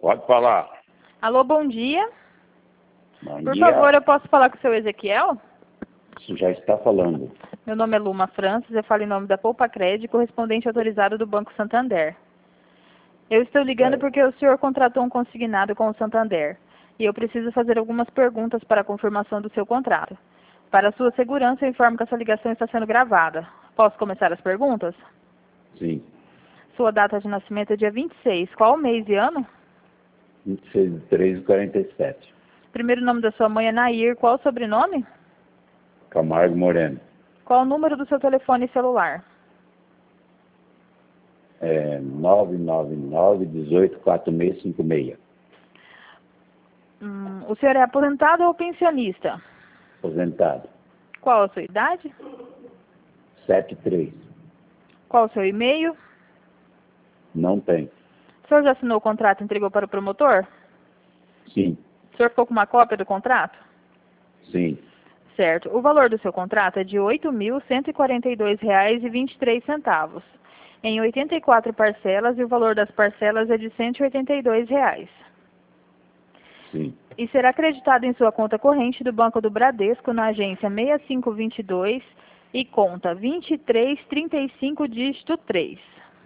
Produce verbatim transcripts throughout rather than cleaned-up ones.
Pode falar. Alô, bom dia. Bom Por dia. favor, eu posso falar com o seu Ezequiel? Isso já está falando. Meu nome é Luma Francis, eu falo em nome da Poupa Crédito, correspondente autorizado do Banco Santander. Eu estou ligando É. porque o senhor contratou um consignado com o Santander e eu preciso fazer algumas perguntas para a confirmação do seu contrato. Para sua segurança, eu informo que essa ligação está sendo gravada. Posso começar as perguntas? Sim. Sua data de nascimento é dia vinte e seis. Qual o mês e ano? vinte e seis de três de quarenta e sete. Primeiro nome da sua mãe é Nair. Qual o sobrenome? Camargo Moreno. Qual o número do seu telefone celular? É nove nove nove, um oito, quatro seis cinco seis. Hum, o senhor é aposentado ou pensionista? Aposentado. Qual a sua idade? sete três. Qual o seu e-mail? Não tem. O senhor já assinou o contrato e entregou para o promotor? Sim. O senhor ficou com uma cópia do contrato? Sim. Certo. O valor do seu contrato é de oito mil cento e quarenta e dois reais e vinte e três centavos, em oitenta e quatro parcelas, e o valor das parcelas é de cento e oitenta e dois reais. Sim. E será acreditado em sua conta corrente do Banco do Bradesco na agência seis cinco dois dois e conta vinte e três trinta e cinco, dígito três.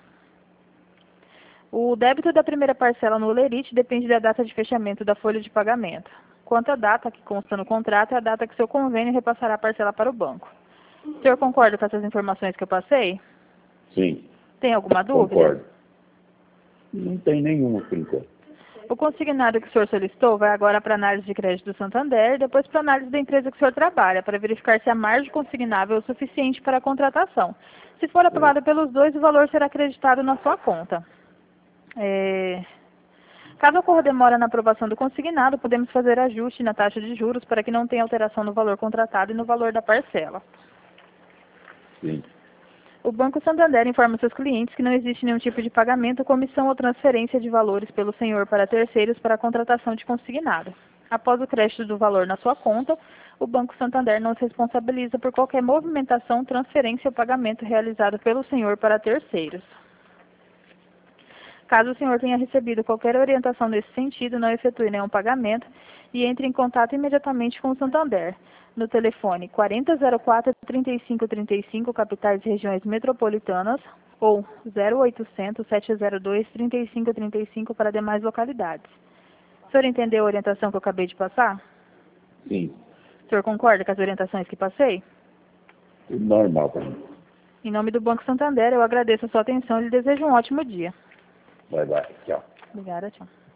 O débito da primeira parcela no Olerite depende da data de fechamento da folha de pagamento. Quanto à data que consta no contrato, é a data que seu convênio repassará a parcela para o banco. O senhor concorda com essas informações que eu passei? Sim. Tem alguma dúvida? Concordo. Não tem nenhuma por enquanto. O consignado que o senhor solicitou vai agora para a análise de crédito do Santander e depois para a análise da empresa que o senhor trabalha, para verificar se a margem consignável é o suficiente para a contratação. Se for aprovada pelos dois, o valor será acreditado na sua conta. É... Caso ocorra demora na aprovação do consignado, podemos fazer ajuste na taxa de juros para que não tenha alteração no valor contratado e no valor da parcela. Sim. O Banco Santander informa seus clientes que não existe nenhum tipo de pagamento, comissão ou transferência de valores pelo senhor para terceiros para a contratação de consignado. Após o crédito do valor na sua conta, o Banco Santander não se responsabiliza por qualquer movimentação, transferência ou pagamento realizado pelo senhor para terceiros. Caso o senhor tenha recebido qualquer orientação nesse sentido, não efetue nenhum pagamento e entre em contato imediatamente com o Santander, no telefone quarenta zero quatro, trinta e cinco trinta e cinco, capitais e regiões metropolitanas, ou zero oitocentos, sete zero dois, trinta e cinco trinta e cinco para demais localidades. O senhor entendeu a orientação que eu acabei de passar? Sim. O senhor concorda com as orientações que passei? Tudo normal para mim. Em nome do Banco Santander, eu agradeço a sua atenção e lhe desejo um ótimo dia. Bye, bye. Tchau. Obrigada, tchau.